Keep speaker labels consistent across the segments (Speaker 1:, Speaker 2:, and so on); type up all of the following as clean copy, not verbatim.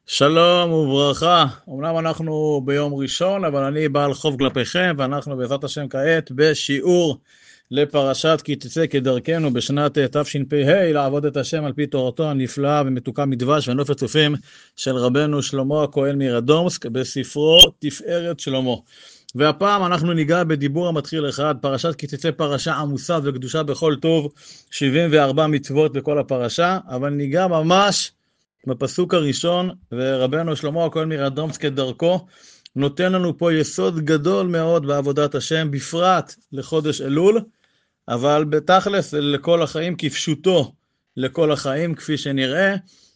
Speaker 1: שלום וברכה. אומנם אנחנו ביום ראשון, אבל אני בעל חוב כלפיכם, ואנחנו בעזרת השם כעת בשיעור לפרשת כי תצא כדרכנו בשנת תשפ"ה, לעבוד את השם על פי תורתו הנפלאה ומתוקה מדבש ונופת צופים של רבנו שלמה הכהן מרדומסק בספרו תפארת שלמה. והפעם אנחנו ניגע בדיבור המתחיל אחד. פרשת כי תצא פרשה עמוסה וקדושה בכל טוב, 74 מצוות בכל הפרשה, אבל ניגע ממש בפסוק הראשון, ורבנו שלמה הכהן מרדומסק כדרכו נותן לנו פה יסוד גדול מאוד בעבודת השם, בפרט לחודש אלול, אבל בתכלס לכל החיים, כפשוטו לכל החיים, כפי שנראה,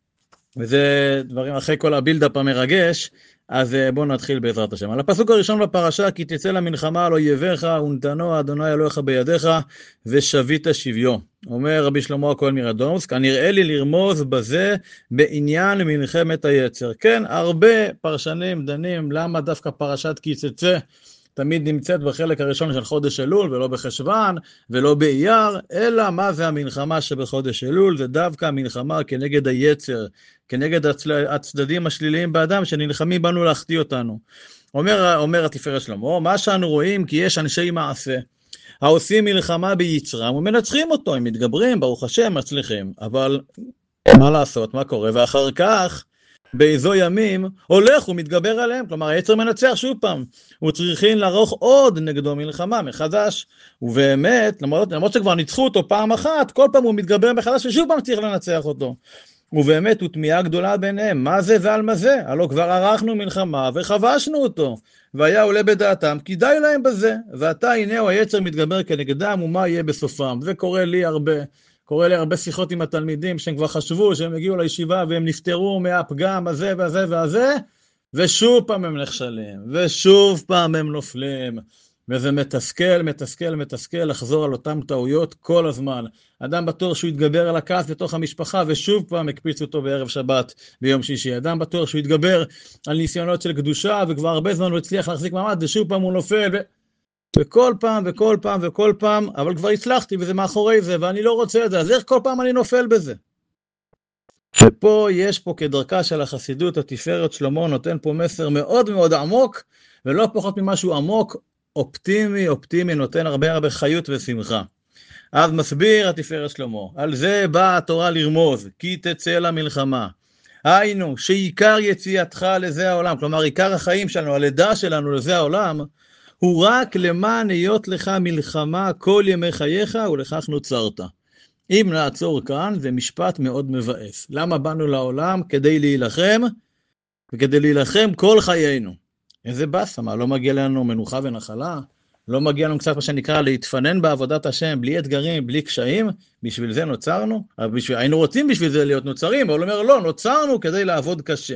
Speaker 1: וזה דברים אחרי כל הבילדאפ המרגש. אז בואו נתחיל בעזרת השם. על הפסוק הראשון בפרשה, כי תצא למלחמה על אויביך ונתנו אדוני אלוהיך בידיך ושבית שביו. אומר רבי שלמה הכהן מרדומסק, נראה לי לרמוז בזה בעניין מלחמת היצר. כן, הרבה פרשנים דנים למה דווקא פרשת כי תצא תמיד נמצאת בחלק הראשון של חודש אלול, ולא בחשוון, ולא באייר, אלא מה זה המלחמה שבחודש אלול? זה דווקא המלחמה כנגד היצר, כנגד הצדדים השליליים באדם, שנלחמים בנו להחטיא אותנו. אומר התפארת שלמה, מה שאנו רואים כי יש אנשי מעשה, העושים מלחמה ביצרם, ומנצחים אותו, הם מתגברים, ברוך השם, מצליחים, אבל מה לעשות, מה קורה? ואחר כך, באיזו ימים, הולך ומתגבר עליהם, כלומר היצר מנצח שוב פעם, וצריכים לערוך עוד נגדו מלחמה מחדש, ובאמת, למרות שכבר ניצחו אותו פעם אחת, כל פעם הוא מתגבר מחדש ושוב פעם צריך לנצח אותו, ובאמת הוא תמיהה גדולה ביניהם, מה זה ועל מה זה? הלא כבר ערכנו מלחמה וחבשנו אותו, והיה עולה בדעתם, כי די להם בזה, ועתה הנה הוא היצר מתגבר כנגדם, ומה יהיה בסופם? זה קורה לי הרבה שיחות עם התלמידים שהם כבר חשבו שהם הגיעו לישיבה והם נפטרו מהפגם הזה והזה והזה, ושוב פעם הם נכשלים, ושוב פעם הם נופלים, וזה מתסכל לחזור על אותם טעויות כל הזמן. אדם בטוח שהוא יתגבר על הכעס בתוך המשפחה, ושוב פעם הקפיצו אותו בערב שבת ביום שישי. אדם בטוח שהוא יתגבר על ניסיונות של קדושה, וכבר הרבה זמן הוא הצליח להחזיק מעמד, ושוב פעם הוא נופל, וכל פעם, אבל כבר הצלחתי, וזה מאחורי זה, ואני לא רוצה את זה, אז איך כל פעם אני נופל בזה? ופה יש פה כדרכה של החסידות, התפארת שלמה נותן פה מסר מאוד מאוד עמוק, ולא פחות ממשהו עמוק, אופטימי, נותן הרבה חיות ושמחה. אז מסביר התפארת שלמה, על זה באה התורה לרמוז, כי תצא למלחמה. היינו, שעיקר יציאתך לזה העולם, כלומר עיקר החיים שלנו, הלידה שלנו לזה העולם, הוא רק למען היות לך מלחמה כל ימי חייך, ולכך נוצרת. אם נעצור כאן, זה משפט מאוד מבאס. למה באנו לעולם? כדי להילחם, וכדי להילחם כל חיינו. איזה בסה, מה, לא מגיע לנו מנוחה ונחלה? לא מגיע לנו קצת מה שנקרא להתפנן בעבודת השם, בלי אתגרים, בלי קשיים? בשביל זה נוצרנו? היינו רוצים בשביל זה להיות נוצרים, אבל הוא אומר, לא, נוצרנו כדי לעבוד קשה.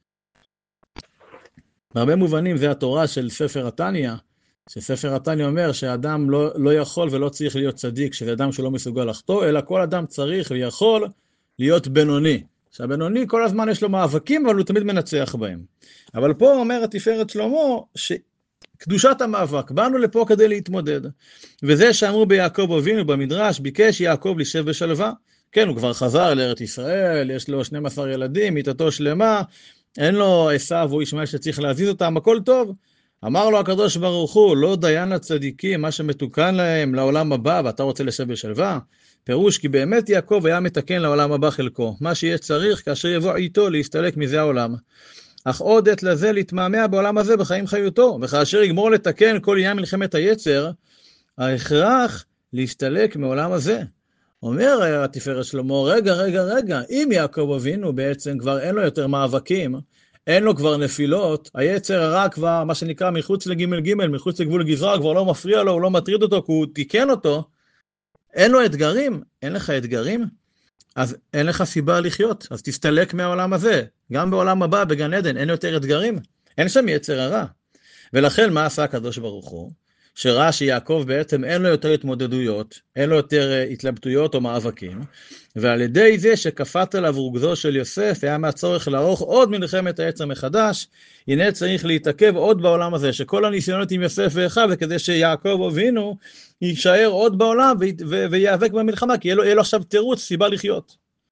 Speaker 1: בהרבה מובנים זה התורה של ספר התניא, שספר התניא אומר שהאדם לא יכול ולא צריך להיות צדיק, שזה אדם שלא מסוגל לחטוא, אלא כל אדם צריך ויכול להיות בינוני. שהבינוני כל הזמן יש לו מאבקים, אבל הוא תמיד מנצח בהם. אבל פה אומר התפארת שלמה שקדושת המאבק, באנו לפה כדי להתמודד. וזה שאמרו ביעקב אבינו במדרש, ביקש יעקב לשב בשלווה. כן, הוא כבר חזר לארץ ישראל, יש לו 12 ילדים, מיתתו שלמה, אין לו עשיו או ישמעאל שצריך להזיז אותם, הכל טוב. אמר לו הקדוש ברוך הוא, לא דיין לצדיקים, מה שמתוקן להם לעולם הבא, ואתה רוצה לשב בשלווה? פירוש כי באמת יעקב היה מתקן לעולם הבא חלקו, מה שיהיה צריך כאשר יבוא איתו להסתלק מזה העולם. אך עוד עת לזה להתמהמה בעולם הזה בחיים חיותו, וכאשר יגמור לתקן כל עניין מלחמת היצר, ההכרח להסתלק מעולם הזה. אומר התפארת שלמה, רגע, אם יעקב אבינו בעצם כבר אין לו יותר מאבקים, אין לו כבר נפילות, היצר הרע כבר, מה שנקרא, מחוץ לג' מחוץ לגבול גזרה, כבר לא מפריע לו, הוא לא מטריד אותו, כי הוא תיקן אותו, אין לו אתגרים, אין לך אתגרים, אז אין לך סיבה לחיות, אז תסתלק מהעולם הזה, גם בעולם הבא, בגן עדן, אין יותר אתגרים, אין שם יצר הרע, ולכן מה עשה הקדוש ברוך הוא? שראה שיעקב בעצם אין לו יותר התמודדויות, אין לו יותר התלבטויות או מאבקים, ועל ידי זה שכפת עליו רוגזו של יוסף, היה מהצורך לערוך עוד מלחמת היצר מחדש, הנה צריך להתעכב עוד בעולם הזה, שכל הניסיונות עם יוסף ואחיו, וכדי שיעקב אבינו יישאר עוד בעולם ויאבק במלחמה, כי יהיה לו עכשיו תירוץ, סיבה לחיות.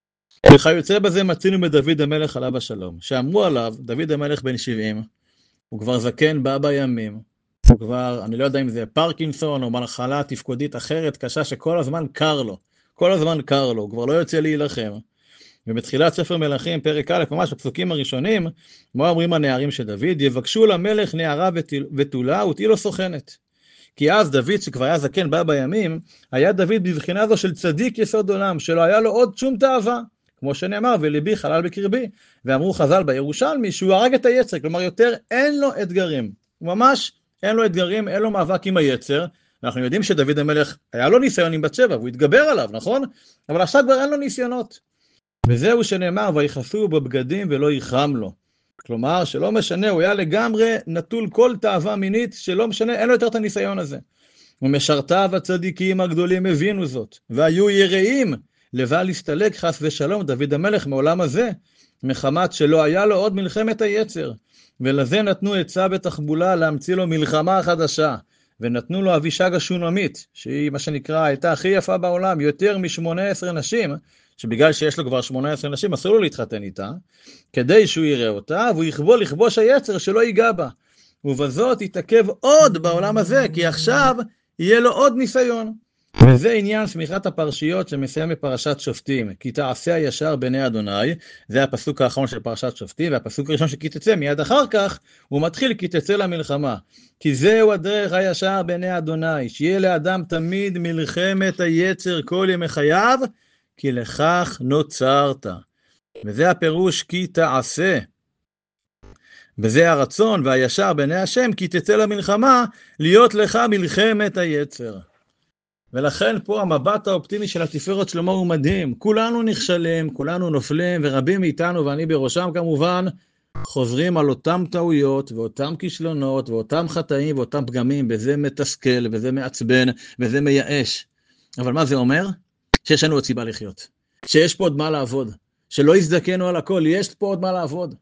Speaker 1: וכיוצא בזה מצינו מדוד המלך עליו השלום, שאמרו עליו, דוד המלך בן 70, הוא כבר זקן בא בימים, הוא כבר, אני לא יודע אם זה פרקינסון או מחלה תפקודית אחרת קשה שכל הזמן קר לו, כל הזמן קר לו, הוא כבר לא יוצא להילחם. ובתחילת ספר מלכים, פרק א', ממש הפסוקים הראשונים, מה אומרים הנערים של דוד? יבקשו למלך נערה ותולה ותהי סוכנת. כי אז דוד, שכבר היה זקן בא בימים, היה דוד בבחינה זו של צדיק יסוד עולם, שלא היה לו עוד שום תאווה. כמו שנאמר, וליבי חלל בקרבי. ואמרו חז"ל בירושלמי, שהוא הרג את היצר, כלומר יותר אין לו אתגרים. הוא ממש אין לו אתגרים, אין לו מאבק עם היצר. אנחנו יודעים שדוד המלך היה לו ניסיון עם בת שבע, והוא התגבר עליו, נכון? אבל עכשיו כבר אין לו ניסיונות. וזהו שנאמר, ויכסו בבגדים ולא ייחם לו. כלומר, שלא משנה, הוא היה לגמרי נטול כל תאווה מינית, שלא משנה, אין לו יותר את הניסיון הזה. ומשרתיו הצדיקים הגדולים הבינו זאת, והיו יראים לבל יסתלק חס ושלום דוד המלך מעולם הזה, מחמת שלא היה לו עוד מלחמת היצר, ולזה נתנו עצה בתחבולה להמציא לו מלחמה חדשה, ונתנו לו אבישג השונמית, שהיא מה שנקרא הייתה הכי יפה בעולם, יותר מ-18 נשים, שבגלל שיש לו כבר 18 נשים אסור לו להתחתן איתה, כדי שהוא יראה אותה, והוא יכבול לכבוש היצר שלא ייגע בה, ובזאת יתעכב עוד בעולם הזה, כי עכשיו יהיה לו עוד ניסיון. וזה עניין סמיכת הפרשיות שמסיים בפרשת שופטים, כי תעשה הישר בעיני אדוני, זה הפסוק האחרון של פרשת שופטים, והפסוק הראשון שכי תצא, מיד אחר כך הוא מתחיל כי תצא למלחמה, כי זהו הדרך הישר בעיני אדוני, שיהיה לאדם תמיד מלחמת היצר כל ימי חייו, כי לכך נוצרת. וזה הפירוש כי תעשה. וזה הרצון והישר בעיני השם, כי תצא למלחמה, להיות לך מלחמת היצר. ולכן פה המבט האופטימי של התפארת שלמה הוא מדהים. כולנו נכשלים, כולנו נופלים, ורבים מאיתנו, ואני בראשם כמובן, חוזרים על אותם טעויות, ואותם כישלונות, ואותם חטאים, ואותם פגמים, וזה מתסכל, וזה מעצבן, וזה מייאש. אבל מה זה אומר? שיש לנו עוד סיבה לחיות. שיש פה עוד מה לעבוד. שלא יזדקנו על הכל, יש פה עוד מה לעבוד.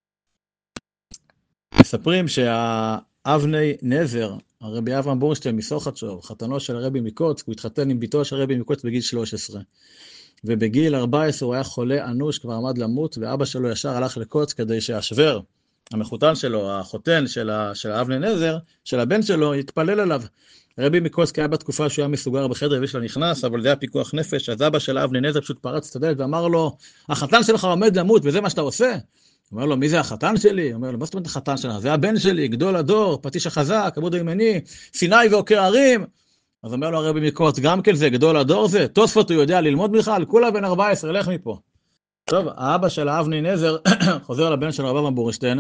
Speaker 1: מספרים שהאבני נזר, הרבי אברהם בורשטיין מסוכתשוב, חתנו של הרבי מקוצק, הוא התחתן עם ביתו של הרבי מקוצק בגיל 13. ובגיל 14 הוא היה חולה אנוש, כבר עמד למות, ואבא שלו ישר הלך לקוצק כדי שהשוור, המחותן שלו, החותן של האבני נזר, של הבן שלו, יתפלל עליו. הרבי מקוצק היה בתקופה שהוא היה מסוגר בחדר ויש לה נכנס, אבל זה היה פיקוח נפש, אז אבא של האבני נזר פשוט פרץ את הדלת ואמר לו, החתן שלך עומד למות וזה מה שאתה עושה? הוא אומר לו, מי זה החתן שלי? הוא אומר לו, מה זאת אומרת החתן שלך? זה הבן שלי, גדול הדור, פטיש החזק, עמוד הימני, סיני ועוקר הרים. אז אומר לו הרבי מקוצק, גם כן זה, גדול הדור זה, תוספות הוא יודע ללמוד בכלל, כולה בן 14, לך מפה. טוב, האבא של האבני נזר חוזר לבן של הרב אברהם בורשטיין,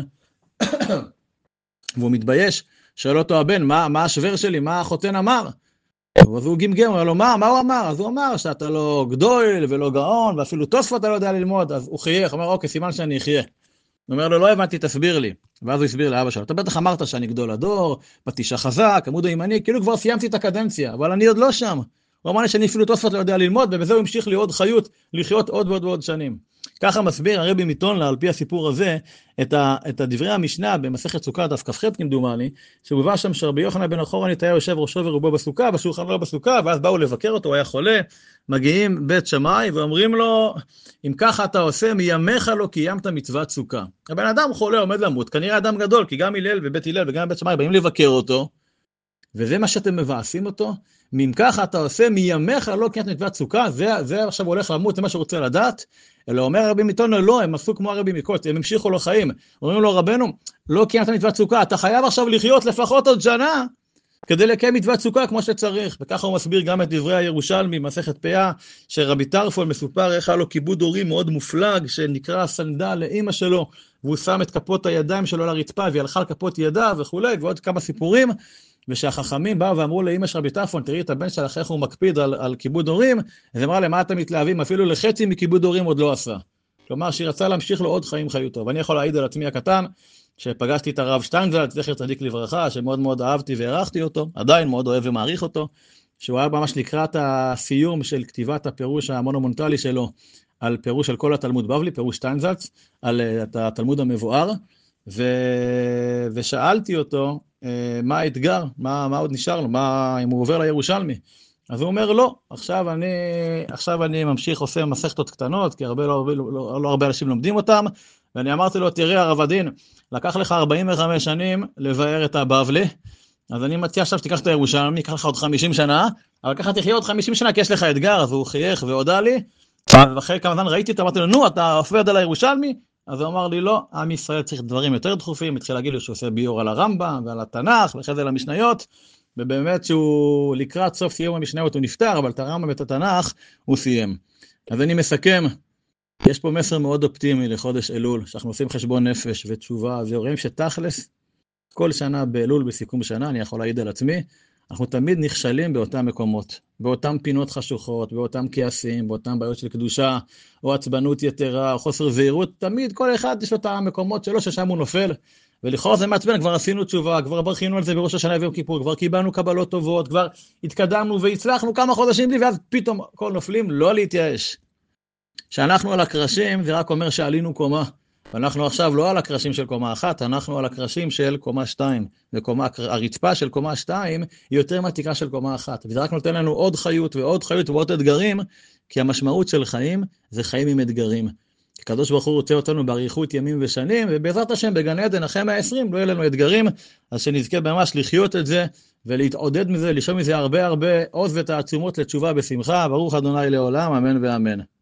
Speaker 1: והוא מתבייש, שואל אותו הבן, מה השוור שלי, מה החותן אמר? אז הוא גמגם, הוא אומר לו, מה הוא אמר? אז הוא אמר שאתה לא גדול ולא גאון, ואפילו תוספות אתה לא יודע ללמוד, אז הוא חייך, הוא אומר, אוקיי, סימן שאני אחיה. הוא אומר לו, לא הבנתי, תסביר לי. ואז הוא הסביר לאבא שלו, אתה בטח אמרת שאני גדול הדור, פטיש החזק, עמוד הימני, כאילו כבר סיימתי את הקדנציה, אבל אני עוד לא שם. הוא אמר לי שאני אפילו תוספות לא יודע ללמוד, ובזה הוא המשיך לי עוד חיות, לחיות עוד ועוד ועוד שנים. ככה מסביר הרבי מטונלה, על פי הסיפור הזה, את הדברי המשנה במסכת סוכה, דף כ"ח כמדומני, שהובא שם שרבי יוחנן בן החורנית היה יושב ראשו ורובו בסוכה, בשולחן לא בסוכה, ואז באו לבקר אותו, הוא היה חולה, מגיעים בית שמאי ואומרים לו, אם ככה אתה עושה, מימיך לא קיימת מצוות סוכה. הבן אדם חולה עומד למות, כנראה אדם גדול, כי גם הלל ובית הלל וגם בית שמאי באים לבקר אותו, וזה מה שאתם מבאסים אותו, אם ככה אתה עושה, מימיך לא קיימת מצוות סוכה, זה עכשיו הולך למות, זה מה שרוצה לדעת, אלא אומר הרבי מטונלה, לא, הם עשו כמו הרבי מקוצק, הם המשיכו לו חיים, אומרים לו רבנו, לא קיימת מצוות סוכה, אתה חייב עכשיו לחיות לפחות עוד שנה, כדי לקיים מצוות סוכה כמו שצריך, וככה הוא מסביר גם את דברי הירושלמי, מסכת פאה, שרבי טרפון מסופר איך היה לו כיבוד הורים מאוד מופלג, שנקרא סנדל לאמא שלו, והוא שם את כפות הידיים שלו לרצפה, והיא הלכה על כפות ידיו וכולי, ועוד כמה סיפורים, ושהחכמים באו ואמרו לאמא של רבי טרפון, תראי את הבן שלך איך הוא מקפיד על כיבוד הורים, אז אמרה למה אתם מתלהבים, אפילו לחצי מכיבוד הורים עוד לא עשה. כלומר שהיא רצה להמשיך לו עוד חיים חיותו, ואני יכול להעיד על עצמי הקטן, שפגשתי את הרב שטיינזלץ, זכר צדיק לברכה, שמאוד מאוד אהבתי והערכתי אותו, עדיין מאוד אוהב ומעריך אותו, שהוא היה ממש לקראת הסיום של כתיבת הפירוש המונומנטלי שלו, על פירוש של כל התלמוד בבלי, פירוש שטיינזלץ, על התלמוד המבואר, ושאלתי אותו, מה האתגר, מה עוד נשאר לו, אם הוא עובר לירושלמי, אז הוא אומר, לא, עכשיו אני ממשיך, עושה מסכתות קטנות, כי לא הרבה אנשים לומדים אותם, ואני אמרתי לו, תראה, הרב הדין, לקח לך 45 שנים לבאר את הבבלי, אז אני מציע עכשיו שתיקח את הירושלמי, ייקח לך עוד 50 שנה, אבל ככה תחיה עוד 50 שנה, כי יש לך אתגר. אז הוא חייך והודע לי, ואחרי כמה זמן ראיתי אותו, אמרתי לו, נו, אתה עובד על הירושלמי? אז הוא אמר לי, לא, עם ישראל צריך דברים יותר דחופים, התחיל להגיד לי שהוא עושה ביור על הרמב"ם ועל התנ"ך, ואחרי זה על המשניות, ובאמת שהוא לקראת סוף סיום המשניות הוא נפטר, אבל את הרמב"ם ואת התנ"ך הוא סיים. אז אני מסכם, יש פה מסר מאוד אופטימי לחודש אלול, שאנחנו עושים חשבון נפש ותשובה, ורואים שתכלס, כל שנה באלול בסיכום שנה, אני יכול להעיד על עצמי, אנחנו תמיד נכשלים באותם מקומות, באותם פינות חשוכות, באותם כעסים, באותם בעיות של קדושה, או עצבנות יתרה, או חוסר זהירות, תמיד כל אחד יש לו את המקומות שלו ששם הוא נופל, ולכאורה זה מעצבן, כבר עשינו תשובה, כבר ברכינו על זה בראש השנה ויום כיפור, כבר קיבלנו קבלות טובות, כבר התקדמנו והצלחנו כמה חודשים בלי, ואז פתאום כל נופלים, לא להתייאש. שאנחנו על הקרשים, זה רק אומר שעלינו קומה. ואנחנו עכשיו לא על הקרשים של קומה אחת, אנחנו על הקרשים של קומה 2. הרצפה של קומה 2 היא יותר מהתקרה של קומה אחת. וזה רק נותן לנו עוד חיות ועוד חיות ועוד אתגרים, כי המשמעות של חיים זה חיים עם אתגרים. הקדוש ברוך הוא רוצה אותנו באריכות ימים ושנים, ובעזרת השם בגן עדן אחרי 120 לא יהיה לנו אתגרים, אז שנזכה ממש לחיות את זה, ולהתעודד מזה, לשאול מזה הרבה עוז ותעצומות לתשובה בשמחה. ברוך ה' לעולם, אמן ואמן.